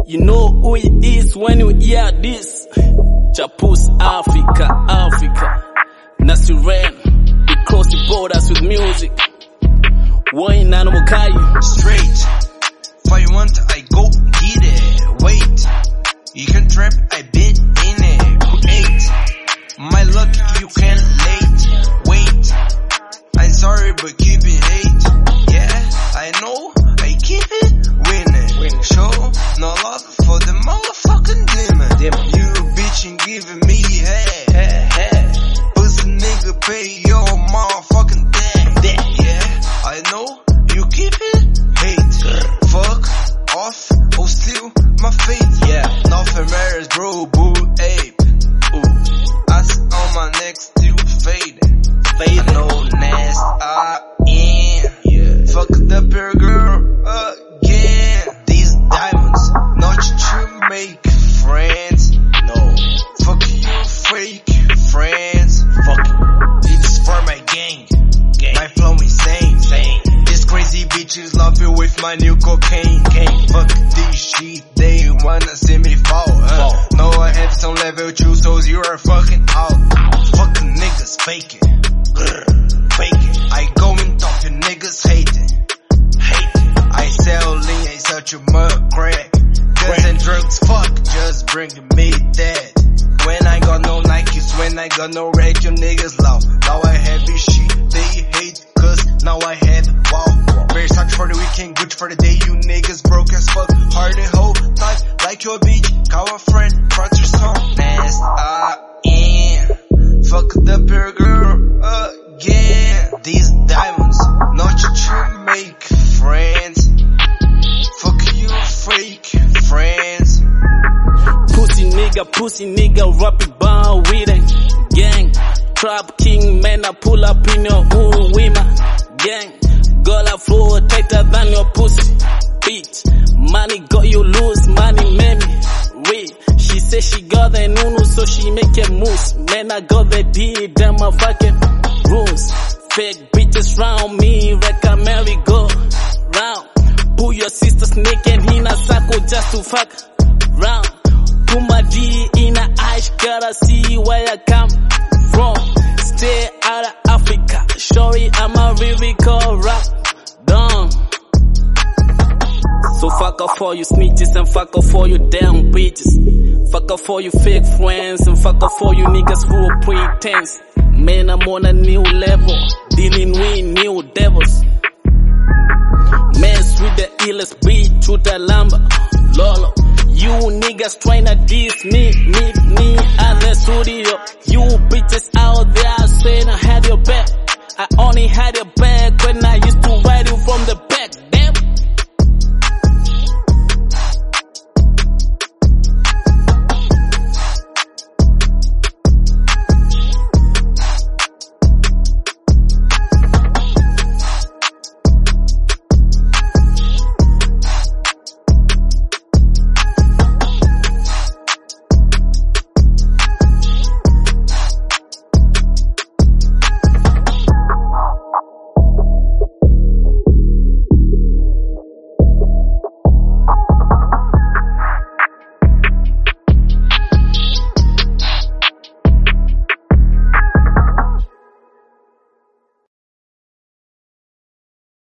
You know who it is when you hear this. Chapus Africa, Africa. Nasiren, we cross the borders with music. Wayne Anamukai. Straight. If I want, I go get it. Wait, you can trap, I been in it. Create my luck, you can late. Wait, I'm sorry, but keep it hate. Yeah, I know, I keep it winning. Show no love for the motherfucking demon. You bitch ain't giving me head. Pussy nigga pay your motherfucking debt. Yeah, I know, you keep it hate. Fuck off, or steal my faith. Yeah, nothing matters, bro, boo, ape. Ooh, I sit on my neck, still fading. I know nasty, I am. Yeah. Fuck the pure girl again. These diamonds, not to make friends. No, fuck you, fake friends. Fuck you. It's for my gang. My flow insane. These crazy bitches love you with my new cocaine. Fuck this shit, they wanna see me fall. No, I have some level 2, so you are fucking out. Fucking niggas faking. I go and talk, you niggas hating. I sell lean, I such a mud crack. Guns and drugs, fuck, just bringing me dead. When I got no Nikes, when I got no wreck, you niggas love. Now I have this shit, they hate, cause now I have wow. Very sucks for the weekend, good for the day, you niggas broke as fuck. Hard and hold tight, like your bitch, call a friend, front your song. Nasty, I am. Fuck the pure girl again. These diamonds, not to make friends. Fuck you, fake friends. Pussy nigga, rap it bound with it. Gang, trap king, man, I pull up in your own women. Gang, girl, I flow tighter than your pussy. Bitch, money got you loose, money made me wait. She say she got the nunu, so she make it moose. Man, I got the D, damn my fucking rules. Fake bitches round me, like a merry-go round. Pull your sister's naked in a circle just to fuck round. Put my D in her eyes, gotta see where I come from. Stay out of Africa, sorry, I'm a lyrical rap dumb. So fuck off all you snitches and fuck off all you damn bitches. Fuck off all you fake friends and fuck off all you niggas full of pretense. Man, I'm on a new level, dealing with new devils. Mess with the illest beat to the lumber, Lolo. You niggas tryna diss me at the studio. You bitches out there saying I had your back. I only had your back when I used to rap.